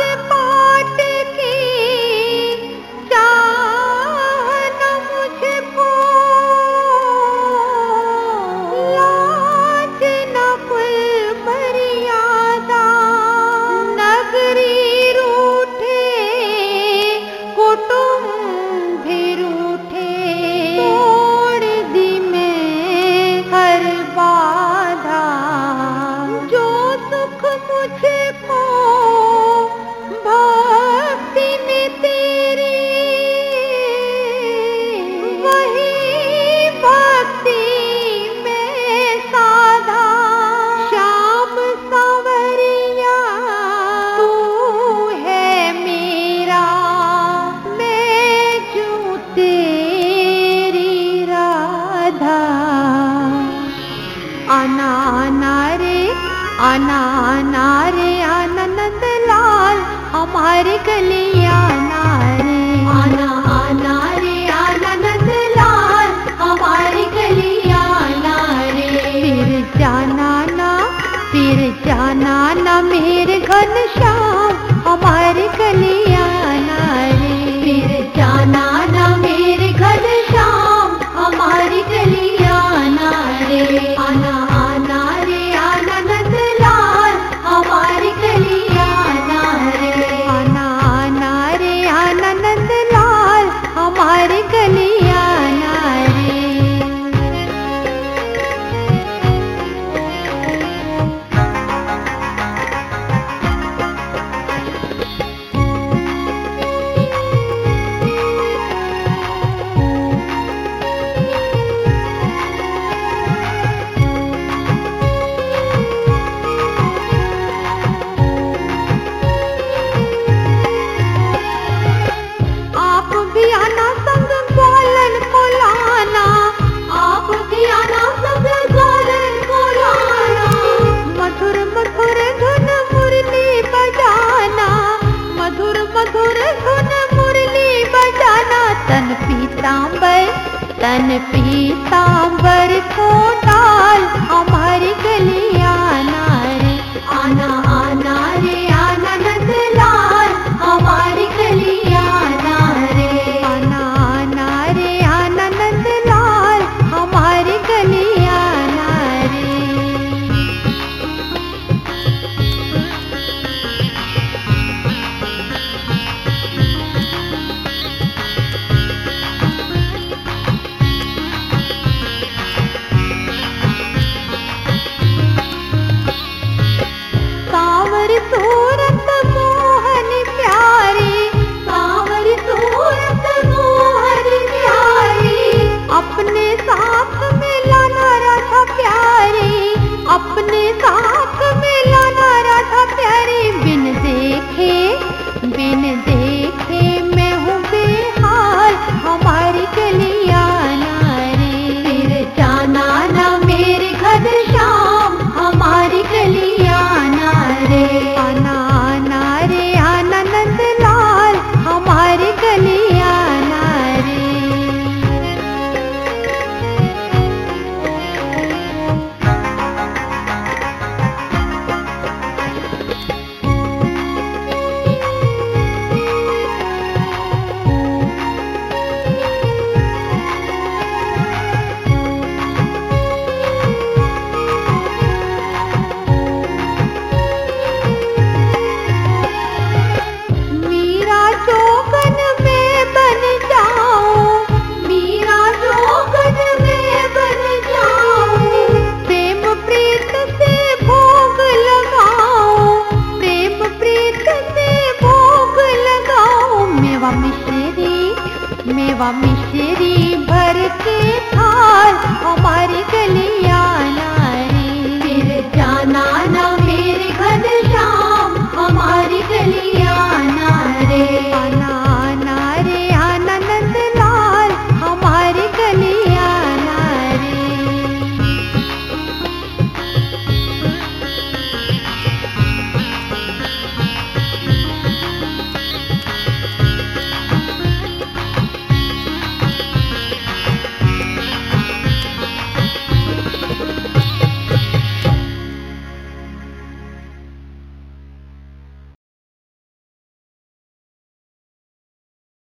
पाट की चाह न मुझको, लाज न कुल मर्यादा। नगरी रूठे कुटुंब भी रूठे, तोड़ दी मैं हर बाधा। जो सुख मुझको भक्ति में तेरी, वही भक्ति में साधा। श्याम सांवरिया तू है मेरा, मैं जो तेरी राधा। आना आना रे आनंद लाल हमारे गली आना रे। आना आना रे आनंद लाल हमारे गली आना रे। फिर जाना ना मेरे घनश्याम हमारे गली आना रे। फिर जाना ना मेरे घनश्याम हमारी गली आना रे। आना आना रे आनंद लाल हमारी गली आना रे। आना आना रे आनंद लाल हमारी गली आना रे। आप भी आना संग ग्वालन को लाना, आप भी आना संग ग्वालन को लाना। मधुर मधुर धुन मुरली बजाना, मधुर मधुर धुन मुरली बजाना। तन पीतांबर